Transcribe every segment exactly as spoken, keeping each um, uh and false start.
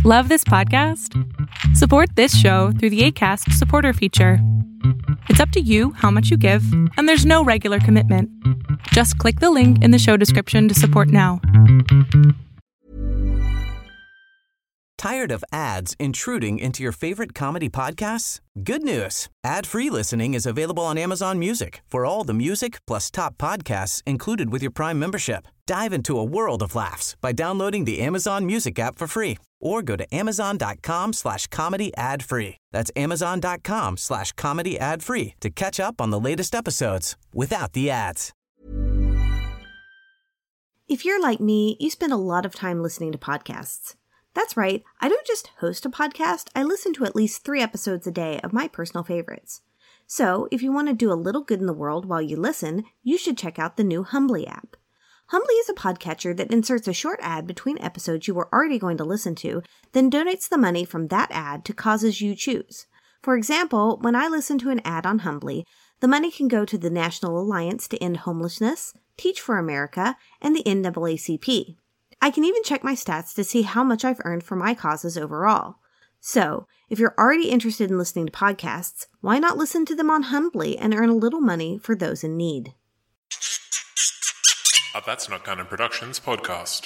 Love this podcast? Support this show through the Acast supporter feature. It's up to you how much you give, and there's no regular commitment. Just click the link in the show description to support now. Tired of ads intruding into your favorite comedy podcasts? Good news. Ad-free listening is available on Amazon Music for all the music plus top podcasts included with your Prime membership. Dive into a world of laughs by downloading the Amazon Music app for free or go to amazon.com slash comedy ad free. That's amazon.com slash comedy ad free to catch up on the latest episodes without the ads. If you're like me, you spend a lot of time listening to podcasts. That's right, I don't just host a podcast, I listen to at least three episodes a day of my personal favorites. So, if you want to do a little good in the world while you listen, you should check out the new Humbly app. Humbly is a podcatcher that inserts a short ad between episodes you were already going to listen to, then donates the money from that ad to causes you choose. For example, when I listen to an ad on Humbly, the money can go to the National Alliance to End Homelessness, Teach for America, and the N double A C P. I can even check my stats to see how much I've earned for my causes overall. So, if you're already interested in listening to podcasts, why not listen to them on Humbly and earn a little money for those in need? A That's Not Canon Productions podcast.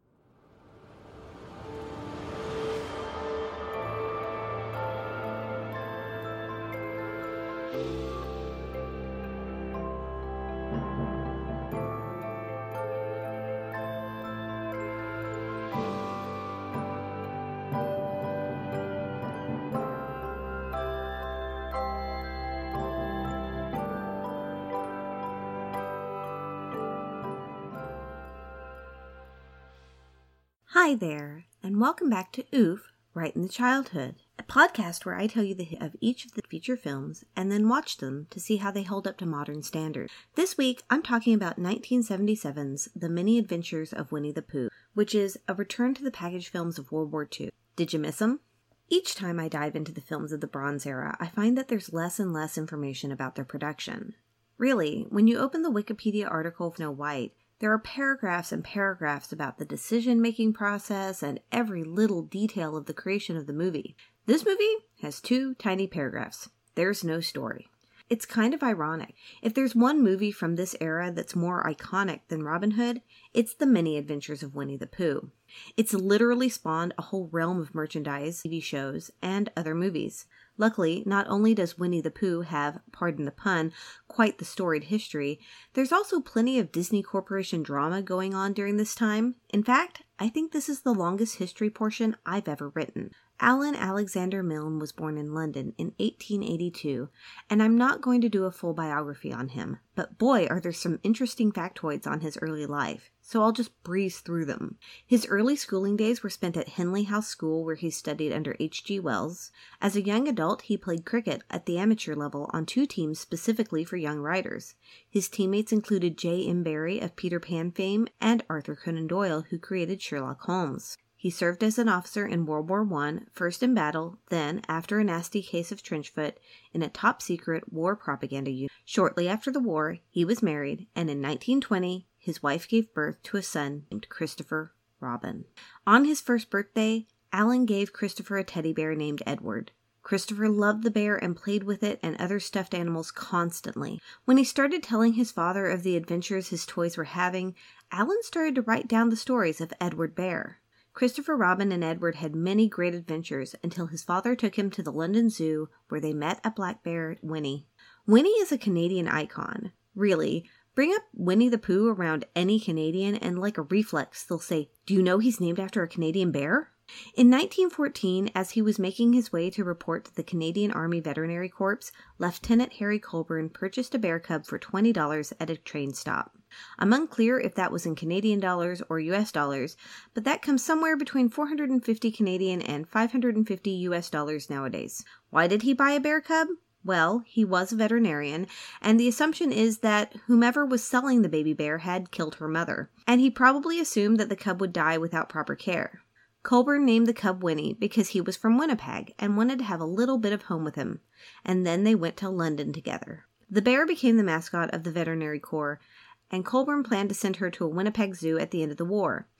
Hi there, and welcome back to Oof, Right in the Childhood, a podcast where I tell you the hit of each of the feature films and then watch them to see how they hold up to modern standards. This week, I'm talking about nineteen seventy-seven's The Many Adventures of Winnie the Pooh, which is a return to the package films of World War Two. Did you miss them? Each time I dive into the films of the Bronze Era, I find that there's less and less information about their production. Really, when you open the Wikipedia article of Snow White, there are paragraphs and paragraphs about the decision-making process and every little detail of the creation of the movie. This movie has two tiny paragraphs. There's no story. It's kind of ironic. If there's one movie from this era that's more iconic than Robin Hood, it's The Many Adventures of Winnie the Pooh. It's literally spawned a whole realm of merchandise, T V shows, and other movies. Luckily, not only does Winnie the Pooh have, pardon the pun, quite the storied history, there's also plenty of Disney Corporation drama going on during this time. In fact, I think this is the longest history portion I've ever written. Alan Alexander Milne was born in London in eighteen eighty-two, and I'm not going to do a full biography on him, but boy are there some interesting factoids on his early life, so I'll just breeze through them. His early schooling days were spent at Henley House School, where he studied under H G Wells. As a young adult, he played cricket at the amateur level on two teams specifically for young writers. His teammates included J M Barrie of Peter Pan fame and Arthur Conan Doyle, who created Sherlock Holmes. He served as an officer in World War One, first in battle, then, after a nasty case of trench foot, in a top-secret war propaganda unit. Shortly after the war, he was married, and in nineteen twenty, his wife gave birth to a son named Christopher Robin. On his first birthday, Alan gave Christopher a teddy bear named Edward. Christopher loved the bear and played with it and other stuffed animals constantly. When he started telling his father of the adventures his toys were having, Alan started to write down the stories of Edward Bear. Christopher Robin and Edward had many great adventures until his father took him to the London Zoo, where they met a black bear, Winnie. Winnie is a Canadian icon. Really, bring up Winnie the Pooh around any Canadian and like a reflex, they'll say, "Do you know he's named after a Canadian bear?" In nineteen fourteen, as he was making his way to report to the Canadian Army Veterinary Corps, Lieutenant Harry Colburn purchased a bear cub for twenty dollars at a train stop. I'm unclear if that was in Canadian dollars or U S dollars, but that comes somewhere between four hundred fifty Canadian and five hundred fifty U S dollars nowadays. Why did he buy a bear cub? Well, he was a veterinarian, and the assumption is that whomever was selling the baby bear had killed her mother, and he probably assumed that the cub would die without proper care. Colburn named the cub Winnie because he was from Winnipeg and wanted to have a little bit of home with him, and then they went to London together. The bear became the mascot of the Veterinary Corps, and Colburn planned to send her to a Winnipeg zoo at the end of the war.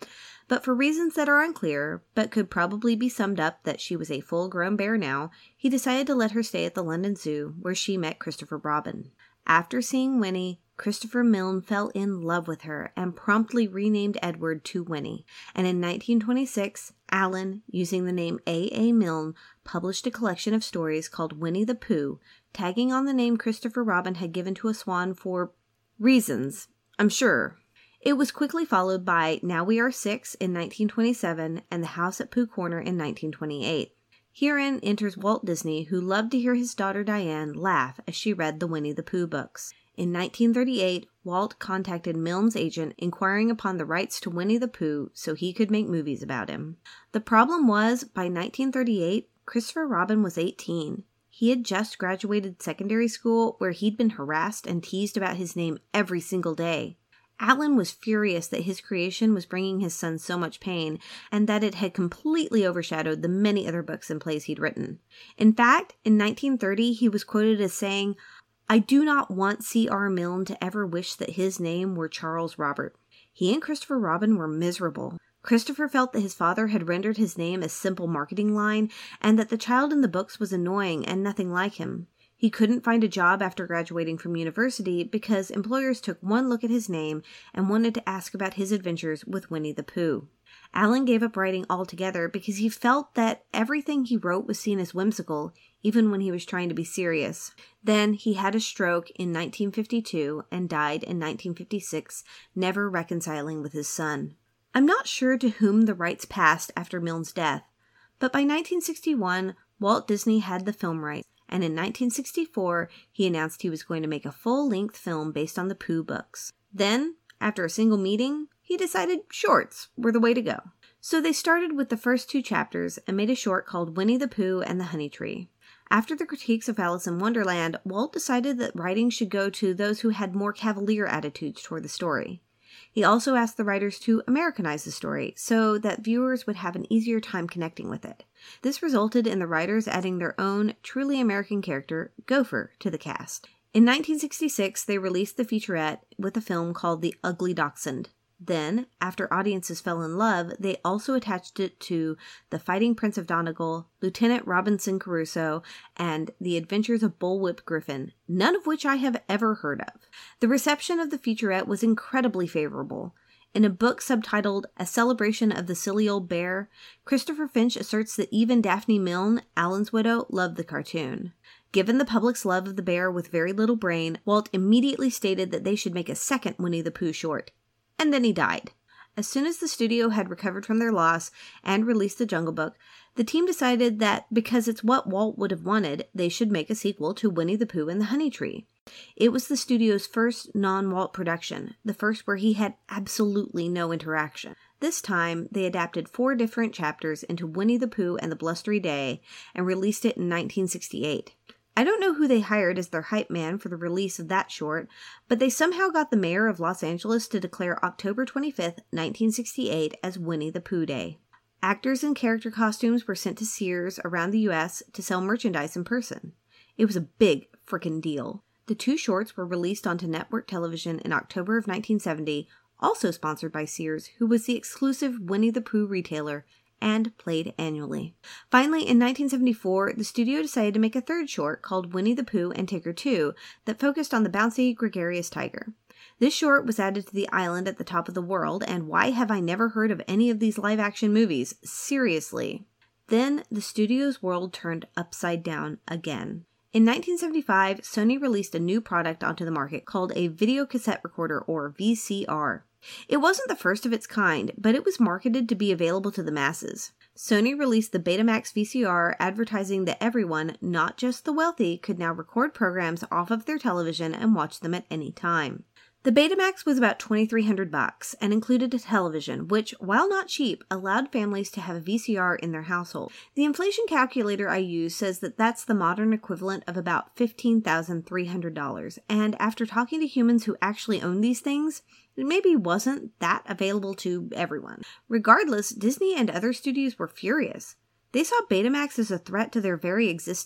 But for reasons that are unclear, but could probably be summed up that she was a full-grown bear now, he decided to let her stay at the London Zoo, where she met Christopher Robin. After seeing Winnie, Christopher Milne fell in love with her and promptly renamed Edward to Winnie. And in nineteen twenty-six, Allen, using the name A A. Milne, published a collection of stories called Winnie the Pooh, tagging on the name Christopher Robin had given to a swan for reasons, I'm sure. It was quickly followed by Now We Are Six in nineteen twenty-seven and The House at Pooh Corner in nineteen twenty-eight. Herein enters Walt Disney, who loved to hear his daughter Diane laugh as she read the Winnie the Pooh books. In nineteen thirty-eight, Walt contacted Milne's agent inquiring upon the rights to Winnie the Pooh so he could make movies about him. The problem was, by nineteen thirty-eight, Christopher Robin was eighteen. He had just graduated secondary school where he'd been harassed and teased about his name every single day. Allen was furious that his creation was bringing his son so much pain, and that it had completely overshadowed the many other books and plays he'd written. In fact, in nineteen thirty, he was quoted as saying, "I do not want C R Milne to ever wish that his name were Charles Robert." He and Christopher Robin were miserable. Christopher felt that his father had rendered his name a simple marketing line, and that the child in the books was annoying and nothing like him. He couldn't find a job after graduating from university because employers took one look at his name and wanted to ask about his adventures with Winnie the Pooh. Allen gave up writing altogether because he felt that everything he wrote was seen as whimsical, even when he was trying to be serious. Then he had a stroke in nineteen fifty-two and died in nineteen fifty-six, never reconciling with his son. I'm not sure to whom the rights passed after Milne's death, but by nineteen sixty-one, Walt Disney had the film rights. And in nineteen sixty-four, he announced he was going to make a full-length film based on the Pooh books. Then, after a single meeting, he decided shorts were the way to go. So they started with the first two chapters and made a short called Winnie the Pooh and the Honey Tree. After the critiques of Alice in Wonderland, Walt decided that writing should go to those who had more cavalier attitudes toward the story. He also asked the writers to Americanize the story so that viewers would have an easier time connecting with it. This resulted in the writers adding their own truly American character, Gopher, to the cast. In nineteen sixty-six, they released the featurette with a film called The Ugly Dachshund. Then, after audiences fell in love, they also attached it to The Fighting Prince of Donegal, Lieutenant Robinson Crusoe, and The Adventures of Bullwhip Griffin, none of which I have ever heard of. The reception of the featurette was incredibly favorable. In a book subtitled A Celebration of the Silly Old Bear, Christopher Finch asserts that even Daphne Milne, Allen's widow, loved the cartoon. Given the public's love of the bear with very little brain, Walt immediately stated that they should make a second Winnie the Pooh short. And then he died. As soon as the studio had recovered from their loss and released The Jungle Book, the team decided that because it's what Walt would have wanted, they should make a sequel to Winnie the Pooh and the Honey Tree. It was the studio's first non-Walt production, the first where he had absolutely no interaction. This time, they adapted four different chapters into Winnie the Pooh and the Blustery Day and released it in nineteen sixty-eight. I don't know who they hired as their hype man for the release of that short, but they somehow got the mayor of Los Angeles to declare October twenty-fifth, nineteen sixty-eight as Winnie the Pooh Day. Actors and character costumes were sent to Sears around the U S to sell merchandise in person. It was a big frickin' deal. The two shorts were released onto network television in October of nineteen seventy, also sponsored by Sears, who was the exclusive Winnie the Pooh retailer, and played annually. Finally, in nineteen seventy-four, the studio decided to make a third short called Winnie the Pooh and Tigger two that focused on the bouncy, gregarious tiger. This short was added to the island at the top of the world, and why have I never heard of any of these live-action movies? Seriously. Then, the studio's world turned upside down again. In nineteen seventy-five, Sony released a new product onto the market called a video cassette recorder, or V C R. It wasn't the first of its kind, but it was marketed to be available to the masses. Sony released the Betamax V C R, advertising that everyone, not just the wealthy, could now record programs off of their television and watch them at any time. The Betamax was about twenty-three hundred bucks and included a television, which, while not cheap, allowed families to have a V C R in their household. The inflation calculator I use says that that's the modern equivalent of about fifteen thousand three hundred dollars, and after talking to humans who actually own these things, it maybe wasn't that available to everyone. Regardless, Disney and other studios were furious. They saw Betamax as a threat to their very existence.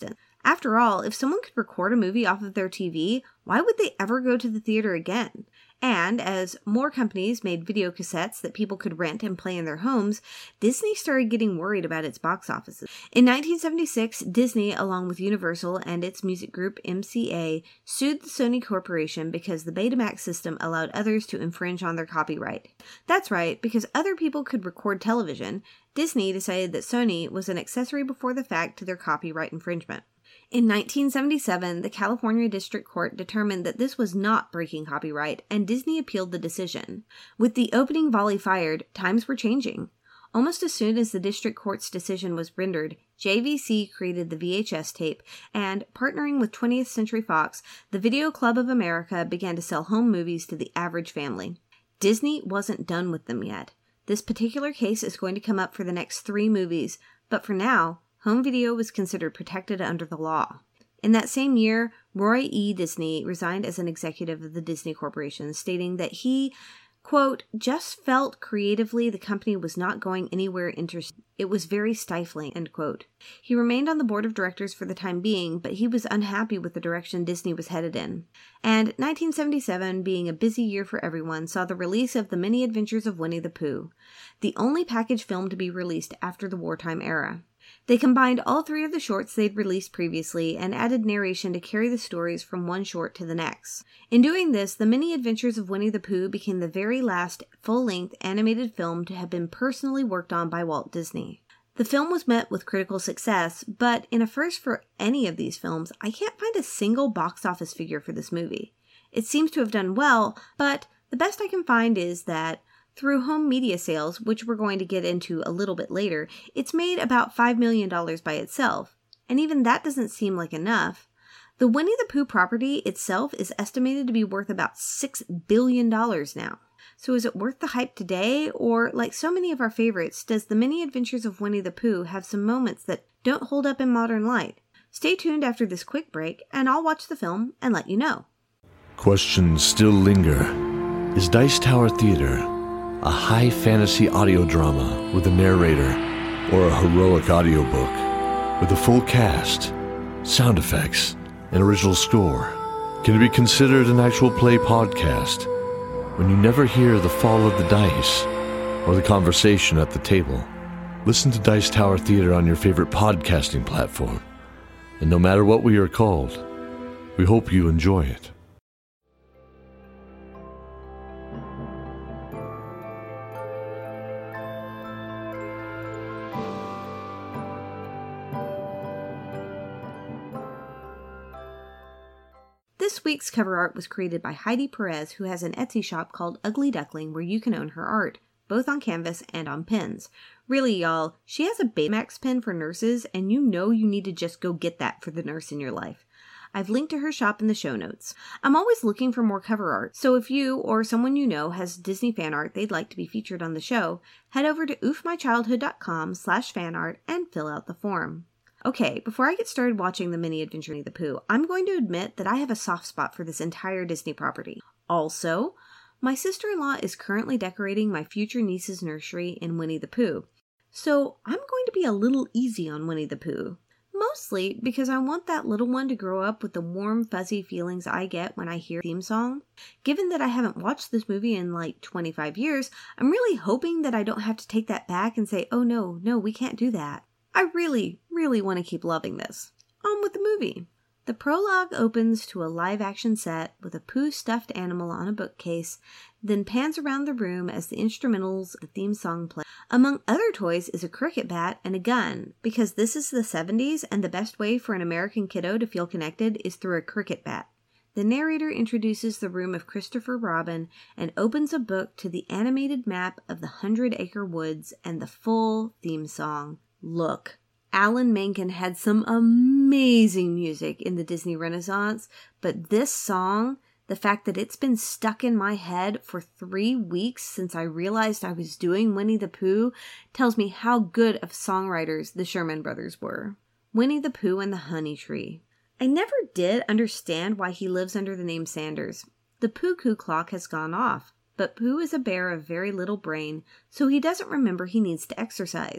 After all, if someone could record a movie off of their T V, why would they ever go to the theater again? And as more companies made video cassettes that people could rent and play in their homes, Disney started getting worried about its box offices. In nineteen seventy-six, Disney, along with Universal and its music group M C A, sued the Sony Corporation because the Betamax system allowed others to infringe on their copyright. That's right, because other people could record television, Disney decided that Sony was an accessory before the fact to their copyright infringement. In nineteen seventy-seven, the California District Court determined that this was not breaking copyright, and Disney appealed the decision. With the opening volley fired, times were changing. Almost as soon as the District Court's decision was rendered, J V C created the V H S tape, and, partnering with twentieth Century Fox, the Video Club of America began to sell home movies to the average family. Disney wasn't done with them yet. This particular case is going to come up for the next three movies, but for now, home video was considered protected under the law. In that same year, Roy E. Disney resigned as an executive of the Disney Corporation, stating that he, quote, just felt creatively the company was not going anywhere interesting. It was very stifling, end quote. He remained on the board of directors for the time being, but he was unhappy with the direction Disney was headed in. And nineteen seventy-seven, being a busy year for everyone, saw the release of The Many Adventures of Winnie the Pooh, the only package film to be released after the wartime era. They combined all three of the shorts they'd released previously and added narration to carry the stories from one short to the next. In doing this, The Many Adventures of Winnie the Pooh became the very last full-length animated film to have been personally worked on by Walt Disney. The film was met with critical success, but in a first for any of these films, I can't find a single box office figure for this movie. It seems to have done well, but the best I can find is that through home media sales, which we're going to get into a little bit later, it's made about five million dollars by itself, and even that doesn't seem like enough. The Winnie the Pooh property itself is estimated to be worth about six billion dollars now. So is it worth the hype today, or like so many of our favorites, does The Many Adventures of Winnie the Pooh have some moments that don't hold up in modern light? Stay tuned after this quick break, and I'll watch the film and let you know. Questions still linger. Is Dice Tower Theater a high fantasy audio drama with a narrator, or a heroic audiobook with a full cast, sound effects, and original score? Can it be considered an actual play podcast when you never hear the fall of the dice or the conversation at the table? Listen to Dice Tower Theater on your favorite podcasting platform, and no matter what we are called, we hope you enjoy it. This week's cover art was created by Heidi Perez, who has an Etsy shop called Ugly Duckling where you can own her art, both on canvas and on pens. Really, y'all, she has a Betamax pen for nurses, and you know you need to just go get that for the nurse in your life. I've linked to her shop in the show notes. I'm always looking for more cover art, so if you or someone you know has Disney fan art they'd like to be featured on the show, head over to oofmychildhood.com slash fanart and fill out the form. Okay, before I get started watching The Many Adventures of Winnie the Pooh, I'm going to admit that I have a soft spot for this entire Disney property. Also, my sister-in-law is currently decorating my future niece's nursery in Winnie the Pooh, so I'm going to be a little easy on Winnie the Pooh. Mostly because I want that little one to grow up with the warm, fuzzy feelings I get when I hear the theme song. Given that I haven't watched this movie in like twenty-five years, I'm really hoping that I don't have to take that back and say, oh no, no, we can't do that. I really, really want to keep loving this. On with the movie. The prologue opens to a live-action set with a Pooh stuffed animal on a bookcase, then pans around the room as the instrumentals of the theme song play. Among other toys is a cricket bat and a gun, because this is the seventies and the best way for an American kiddo to feel connected is through a cricket bat. The narrator introduces the room of Christopher Robin and opens a book to the animated map of the Hundred Acre Woods and the full theme song. Look, Alan Menken had some amazing music in the Disney Renaissance, but this song, the fact that it's been stuck in my head for three weeks since I realized I was doing Winnie the Pooh, tells me how good of songwriters the Sherman Brothers were. Winnie the Pooh and the Honey Tree. I never did understand why he lives under the name Sanders. The Pooh-Coo clock has gone off, but Pooh is a bear of very little brain, so he doesn't remember he needs to exercise.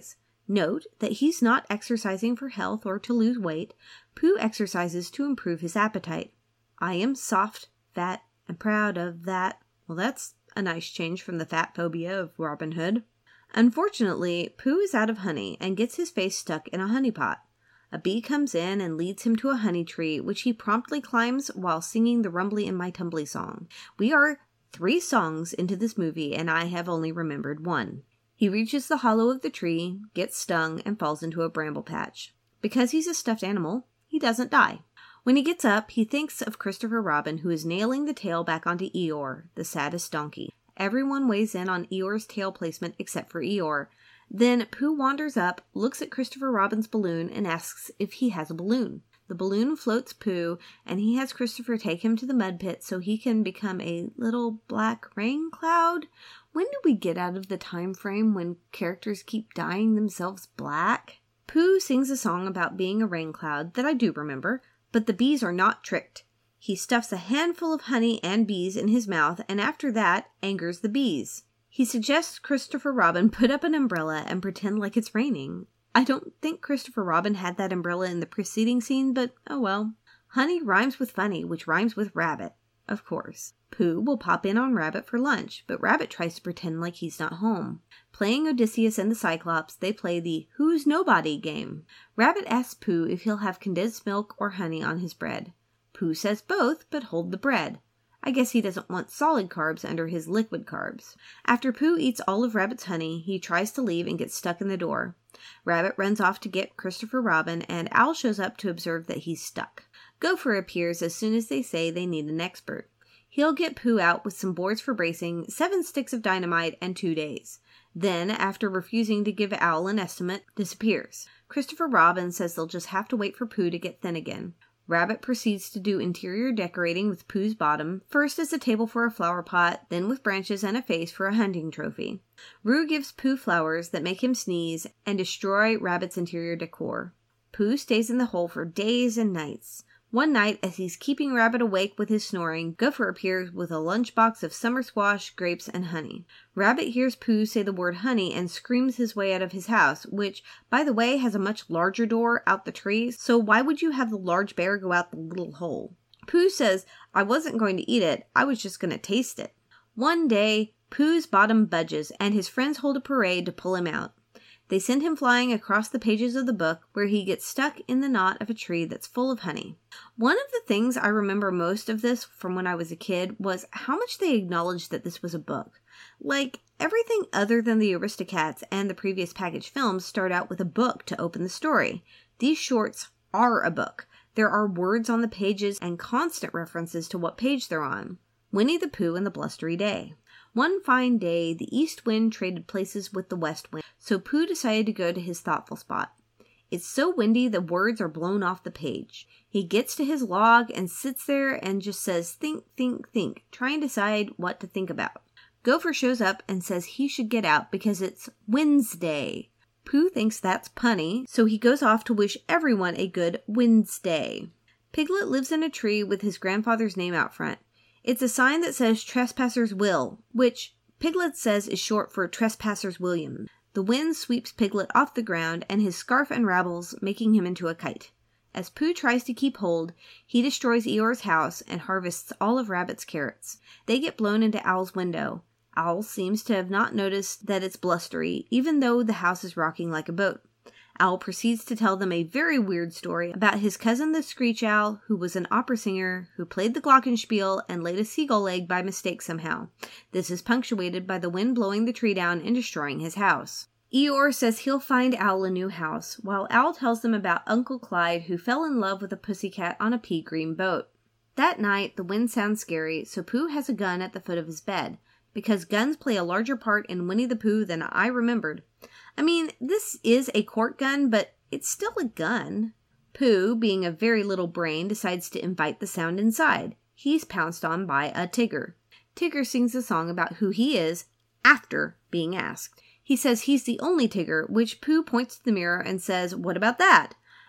Note that he's not exercising for health or to lose weight. Pooh exercises to improve his appetite. I am soft, fat, and proud of that. Well, that's a nice change from the fat phobia of Robin Hood. Unfortunately, Pooh is out of honey and gets his face stuck in a honey pot. A bee comes in and leads him to a honey tree, which he promptly climbs while singing the Rumbly in My Tumbly song. We are three songs into this movie, and I have only remembered one. He reaches the hollow of the tree, gets stung, and falls into a bramble patch. Because he's a stuffed animal, he doesn't die. When he gets up, he thinks of Christopher Robin, who is nailing the tail back onto Eeyore, the saddest donkey. Everyone weighs in on Eeyore's tail placement except for Eeyore. Then Pooh wanders up, looks at Christopher Robin's balloon, and asks if he has a balloon. The balloon floats Pooh, and he has Christopher take him to the mud pit so he can become a little black rain cloud. When do we get out of the time frame when characters keep dyeing themselves black? Pooh sings a song about being a rain cloud that I do remember, but the bees are not tricked. He stuffs a handful of honey and bees in his mouth, and after that, angers the bees. He suggests Christopher Robin put up an umbrella and pretend like it's raining. I don't think Christopher Robin had that umbrella in the preceding scene, but oh well. Honey rhymes with funny, which rhymes with rabbit. Of course. Pooh will pop in on Rabbit for lunch, but Rabbit tries to pretend like he's not home. Playing Odysseus and the Cyclops, they play the Who's Nobody game. Rabbit asks Pooh if he'll have condensed milk or honey on his bread. Pooh says both, but hold the bread. I guess he doesn't want solid carbs under his liquid carbs. After Pooh eats all of Rabbit's honey, he tries to leave and gets stuck in the door. Rabbit runs off to get Christopher Robin, and Owl shows up to observe that he's stuck. Gopher appears as soon as they say they need an expert. He'll get Pooh out with some boards for bracing, seven sticks of dynamite, and two days. Then, after refusing to give Owl an estimate, disappears. Christopher Robin says they'll just have to wait for Pooh to get thin again. Rabbit proceeds to do interior decorating with Pooh's bottom, first as a table for a flower pot, then with branches and a face for a hunting trophy. Roo gives Pooh flowers that make him sneeze and destroy Rabbit's interior decor. Pooh stays in the hole for days and nights. One night, as he's keeping Rabbit awake with his snoring, Gopher appears with a lunchbox of summer squash, grapes, and honey. Rabbit hears Pooh say the word honey and screams his way out of his house, which, by the way, has a much larger door out the tree, so why would you have the large bear go out the little hole? Pooh says, I wasn't going to eat it, I was just going to taste it. One day, Pooh's bottom budges, and his friends hold a parade to pull him out. They send him flying across the pages of the book, where he gets stuck in the knot of a tree that's full of honey. One of the things I remember most of this from when I was a kid was how much they acknowledged that this was a book. Like, everything other than the Aristocats and the previous packaged films start out with a book to open the story. These shorts are a book. There are words on the pages and constant references to what page they're on. Winnie the Pooh and the Blustery Day. One fine day, the east wind traded places with the west wind, so Pooh decided to go to his thoughtful spot. It's so windy the words are blown off the page. He gets to his log and sits there and just says, think, think, think, trying to decide what to think about. Gopher shows up and says he should get out because it's Wednesday. Pooh thinks that's punny, so he goes off to wish everyone a good Wednesday. Piglet lives in a tree with his grandfather's name out front. It's a sign that says Trespassers Will, which Piglet says is short for Trespassers William. The wind sweeps Piglet off the ground, and his scarf unravels, making him into a kite. As Pooh tries to keep hold, he destroys Eeyore's house and harvests all of Rabbit's carrots. They get blown into Owl's window. Owl seems to have not noticed that it's blustery, even though the house is rocking like a boat. Owl proceeds to tell them a very weird story about his cousin the Screech Owl, who was an opera singer, who played the glockenspiel and laid a seagull egg by mistake somehow. This is punctuated by the wind blowing the tree down and destroying his house. Eeyore says he'll find Owl a new house, while Owl tells them about Uncle Clyde, who fell in love with a pussycat on a pea green boat. That night, the wind sounds scary, so Pooh has a gun at the foot of his bed, because guns play a larger part in Winnie the Pooh than I remembered. I mean, this is a court gun, but it's still a gun. Pooh, being a very little brain, decides to invite the sound inside. He's pounced on by a Tigger. Tigger sings a song about who he is after being asked. He says he's the only Tigger, which Pooh points to the mirror and says, what about that?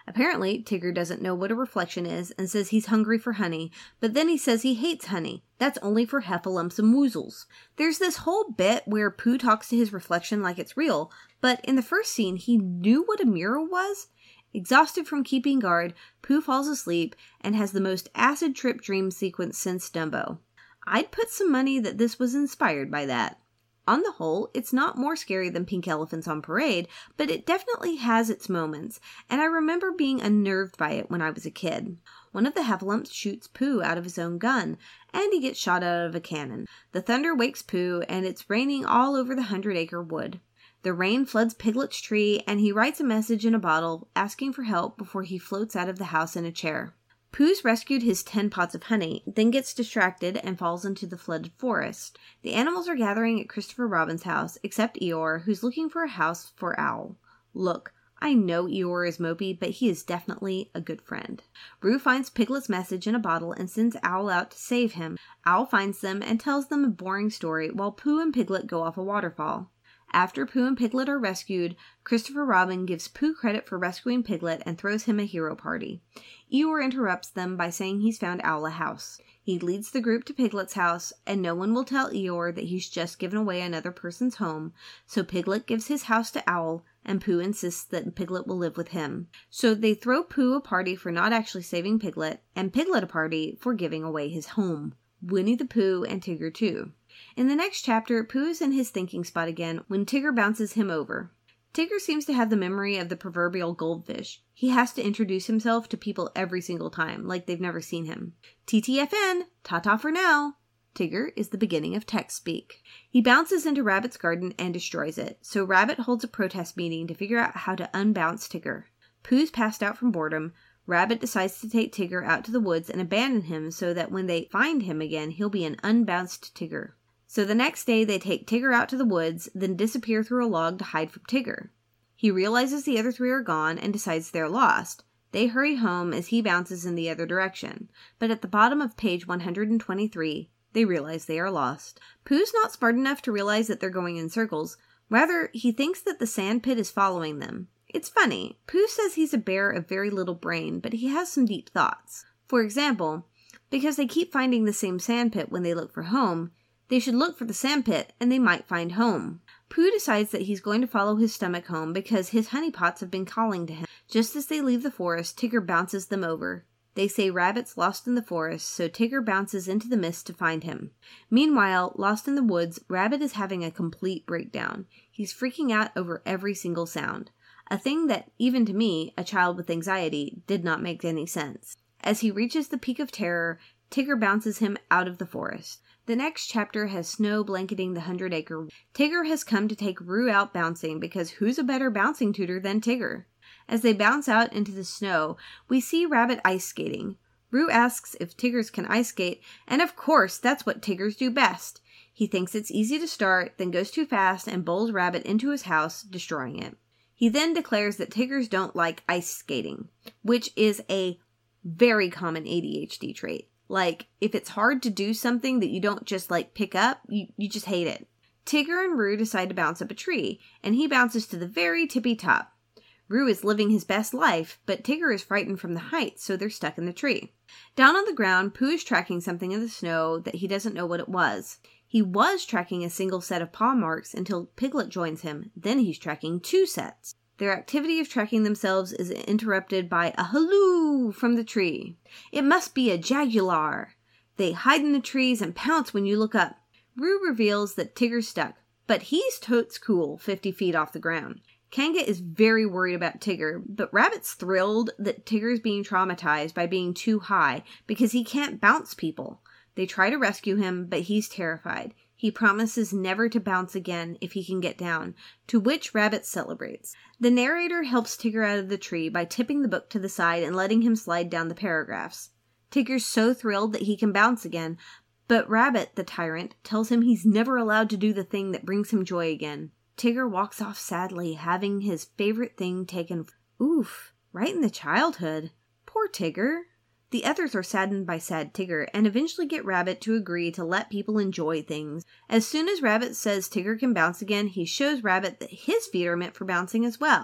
Apparently, Tigger doesn't know what a reflection is and says he's hungry for honey, but then he says he hates honey. That's only for heffalumps and woozles. There's this whole bit where Pooh talks to his reflection like it's real, but in the first scene, he knew what a mirror was. Exhausted from keeping guard, Pooh falls asleep and has the most acid trip dream sequence since Dumbo. I'd put some money that this was inspired by that. On the whole, it's not more scary than Pink Elephants on Parade, but it definitely has its moments, and I remember being unnerved by it when I was a kid. One of the heffalumps shoots Pooh out of his own gun, and he gets shot out of a cannon. The thunder wakes Pooh, and it's raining all over the Hundred Acre Wood. The rain floods Piglet's tree, and he writes a message in a bottle asking for help before he floats out of the house in a chair. Pooh's rescued his ten pots of honey, then gets distracted and falls into the flooded forest. The animals are gathering at Christopher Robin's house, except Eeyore, who's looking for a house for Owl. Look, I know Eeyore is mopey, but he is definitely a good friend. Roo finds Piglet's message in a bottle and sends Owl out to save him. Owl finds them and tells them a boring story while Pooh and Piglet go off a waterfall. After Pooh and Piglet are rescued, Christopher Robin gives Pooh credit for rescuing Piglet and throws him a hero party. Eeyore interrupts them by saying he's found Owl a house. He leads the group to Piglet's house, and no one will tell Eeyore that he's just given away another person's home, so Piglet gives his house to Owl, and Pooh insists that Piglet will live with him. So they throw Pooh a party for not actually saving Piglet, and Piglet a party for giving away his home. Winnie the Pooh and Tigger too. In the next chapter, Pooh is in his thinking spot again when Tigger bounces him over. Tigger seems to have the memory of the proverbial goldfish. He has to introduce himself to people every single time, like they've never seen him. T T F N, ta-ta for now. Tigger is the beginning of text speak. He bounces into Rabbit's garden and destroys it, so Rabbit holds a protest meeting to figure out how to unbounce Tigger. Pooh's passed out from boredom. Rabbit decides to take Tigger out to the woods and abandon him so that when they find him again, he'll be an unbounced Tigger. So the next day they take Tigger out to the woods, then disappear through a log to hide from Tigger. He realizes the other three are gone and decides they're lost. They hurry home as he bounces in the other direction, but at the bottom of page one hundred twenty-three, they realize they are lost. Pooh's not smart enough to realize that they're going in circles. Rather, he thinks that the sand pit is following them. It's funny. Pooh says he's a bear of very little brain, but he has some deep thoughts. For example, because they keep finding the same sand pit when they look for home, they should look for the sandpit, and they might find home. Pooh decides that he's going to follow his stomach home because his honeypots have been calling to him. Just as they leave the forest, Tigger bounces them over. They say Rabbit's lost in the forest, so Tigger bounces into the mist to find him. Meanwhile, lost in the woods, Rabbit is having a complete breakdown. He's freaking out over every single sound. A thing that, even to me, a child with anxiety, did not make any sense. As he reaches the peak of terror, Tigger bounces him out of the forest. The next chapter has snow blanketing the Hundred Acre. Tigger has come to take Roo out bouncing because who's a better bouncing tutor than Tigger? As they bounce out into the snow, we see Rabbit ice skating. Roo asks if Tiggers can ice skate, and of course that's what Tiggers do best. He thinks it's easy to start, then goes too fast and bowls Rabbit into his house, destroying it. He then declares that Tiggers don't like ice skating, which is a very common A D H D trait. Like, if it's hard to do something that you don't just, like, pick up, you, you just hate it. Tigger and Roo decide to bounce up a tree, and he bounces to the very tippy top. Roo is living his best life, but Tigger is frightened from the heights, so they're stuck in the tree. Down on the ground, Pooh is tracking something in the snow that he doesn't know what it was. He was tracking a single set of paw marks until Piglet joins him, then he's tracking two sets. Their activity of tracking themselves is interrupted by a halloo from the tree. It must be a jaguar. They hide in the trees and pounce when you look up. Roo reveals that Tigger's stuck, but he's totes cool fifty feet off the ground. Kanga is very worried about Tigger, but Rabbit's thrilled that Tigger's being traumatized by being too high because he can't bounce people. They try to rescue him, but he's terrified. He promises never to bounce again if he can get down, to which Rabbit celebrates. The narrator helps Tigger out of the tree by tipping the book to the side and letting him slide down the paragraphs. Tigger's so thrilled that he can bounce again, but Rabbit, the tyrant, tells him he's never allowed to do the thing that brings him joy again. Tigger walks off sadly, having his favorite thing taken. Oof, right in the childhood. Poor Tigger. The others are saddened by sad Tigger and eventually get Rabbit to agree to let people enjoy things. As soon as Rabbit says Tigger can bounce again, he shows Rabbit that his feet are meant for bouncing as well.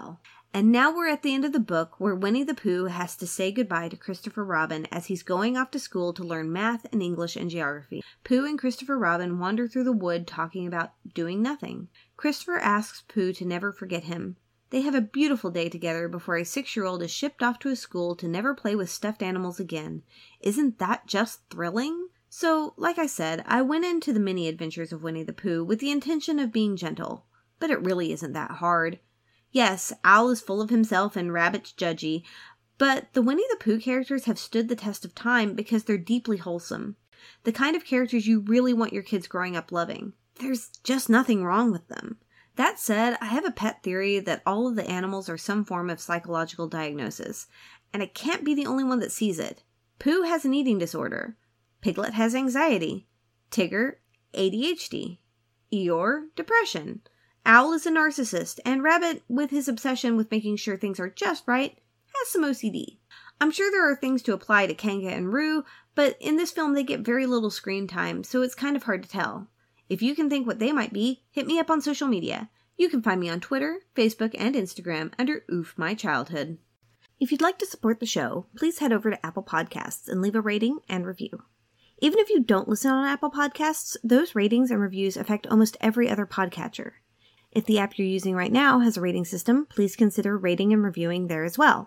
And now we're at the end of the book where Winnie the Pooh has to say goodbye to Christopher Robin as he's going off to school to learn math and English and geography. Pooh and Christopher Robin wander through the wood talking about doing nothing. Christopher asks Pooh to never forget him. They have a beautiful day together before a six-year-old is shipped off to a school to never play with stuffed animals again. Isn't that just thrilling? So, like I said, I went into the mini adventures of Winnie the Pooh with the intention of being gentle. But it really isn't that hard. Yes, Owl is full of himself and Rabbit's judgy, but the Winnie the Pooh characters have stood the test of time because they're deeply wholesome. The kind of characters you really want your kids growing up loving. There's just nothing wrong with them. That said, I have a pet theory that all of the animals are some form of psychological diagnosis, and I can't be the only one that sees it. Pooh has an eating disorder. Piglet has anxiety. Tigger, A D H D. Eeyore, depression. Owl is a narcissist, and Rabbit, with his obsession with making sure things are just right, has some O C D. I'm sure there are things to apply to Kanga and Roo, but in this film they get very little screen time, so it's kind of hard to tell. If you can think what they might be, hit me up on social media. You can find me on Twitter, Facebook, and Instagram under Oof My Childhood. If you'd like to support the show, please head over to Apple Podcasts and leave a rating and review. Even if you don't listen on Apple Podcasts, those ratings and reviews affect almost every other podcatcher. If the app you're using right now has a rating system, please consider rating and reviewing there as well.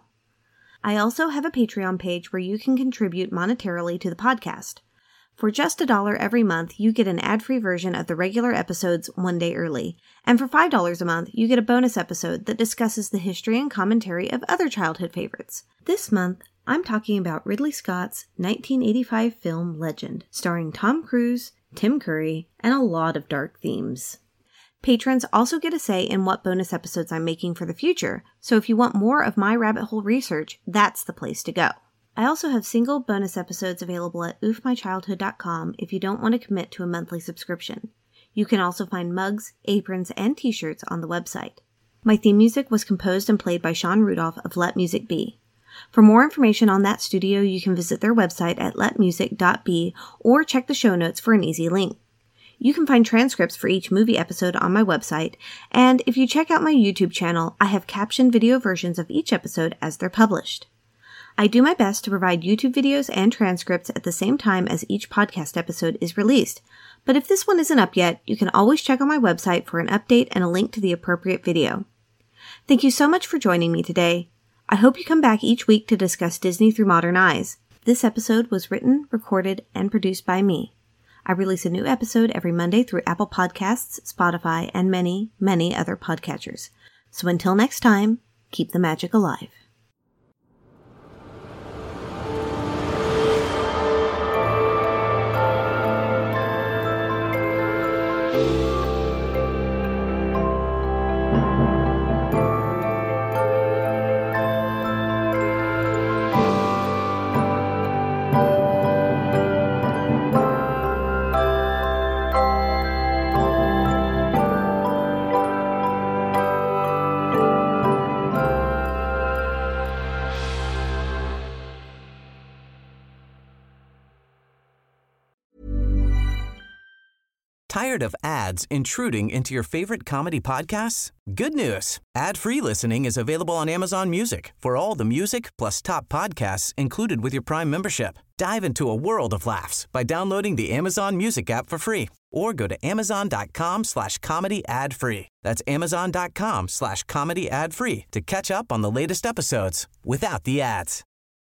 I also have a Patreon page where you can contribute monetarily to the podcast. For just a dollar every month, you get an ad-free version of the regular episodes one day early. And for five dollars a month, you get a bonus episode that discusses the history and commentary of other childhood favorites. This month, I'm talking about Ridley Scott's nineteen eighty-five film Legend, starring Tom Cruise, Tim Curry, and a lot of dark themes. Patrons also get a say in what bonus episodes I'm making for the future, so if you want more of my rabbit hole research, that's the place to go. I also have single bonus episodes available at oof my childhood dot com if you don't want to commit to a monthly subscription. You can also find mugs, aprons, and t-shirts on the website. My theme music was composed and played by Sean Rudolph of Let Music Be. For more information on that studio, you can visit their website at let music dot be or check the show notes for an easy link. You can find transcripts for each movie episode on my website, and if you check out my YouTube channel, I have captioned video versions of each episode as they're published. I do my best to provide YouTube videos and transcripts at the same time as each podcast episode is released, but if this one isn't up yet, you can always check on my website for an update and a link to the appropriate video. Thank you so much for joining me today. I hope you come back each week to discuss Disney through modern eyes. This episode was written, recorded, and produced by me. I release a new episode every Monday through Apple Podcasts, Spotify, and many, many other podcatchers. So until next time, keep the magic alive. Tired of ads intruding into your favorite comedy podcasts? Good news. Ad-free listening is available on Amazon Music for all the music plus top podcasts included with your Prime membership. Dive into a world of laughs by downloading the Amazon Music app for free or go to amazon.com slash comedy ad free. That's amazon.com slash comedy ad free to catch up on the latest episodes without the ads.